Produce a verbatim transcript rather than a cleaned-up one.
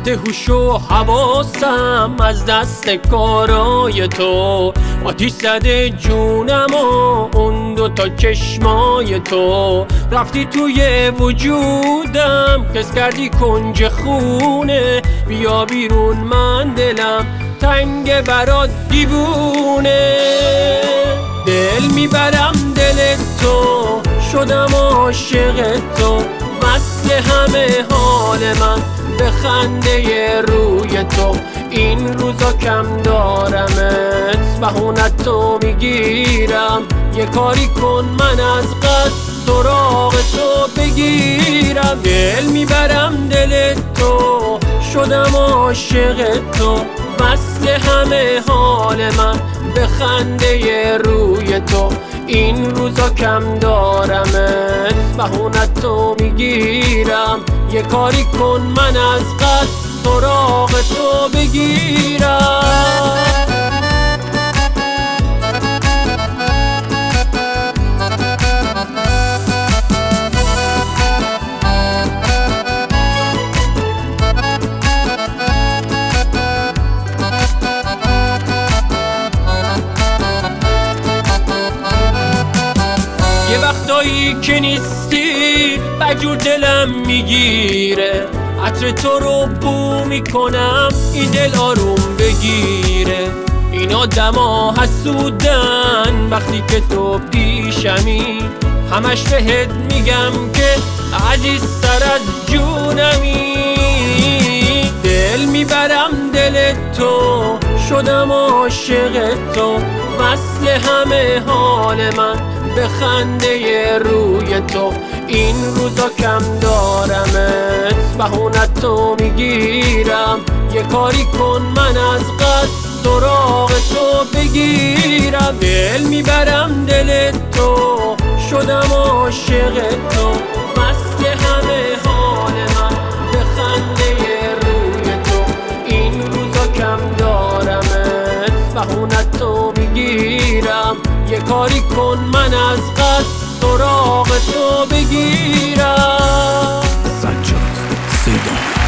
رفته هوش و حواسم از دست کارای تو، آتیش زده جونم و اون دو تا چشمای تو. رفتی توی وجودم خس کردی کنج خونه، بیا بیرون من دلم تنگ برات دیوونه. دل میبرم دل تو، شدم عاشق تو، مثل همه حال من به خنده روی تو. این روزا کم دارمت، بهونت تو میگیرم، یه کاری کن من از قصد سراغ تو بگیرم. دل میبرم دل تو، شدم عاشق تو، مثل همه حال من به خنده روی تو. این روزا کم دارمت، بهونت تو میگیرم، یه کاری کن من از قصد سراغ تو بگیرم. یه وقتایی که نیستی بجور دلم میگیره، عطر تو رو بو میکنم این دل آروم بگیره. این آدما حسودن وقتی که تو پیشمی، همش بهت میگم که عزیز سر از جونمی. دل میبرم دل تو، شدم عاشق تو، مثل همه حال من به خنده روی تو. این روزا کم دارمت، بهونت تو میگیرم، یه کاری کن من از قصد سراغ تو بگیرم. دل میبرم دل تو، شدم عاشق تو، مثل همه حال من به خنده روی تو. این روزا کم دارمت، بهونت تو میگیرم، یه کاری کن من از قصد سراغ تو بگیرم. سجاد سیدان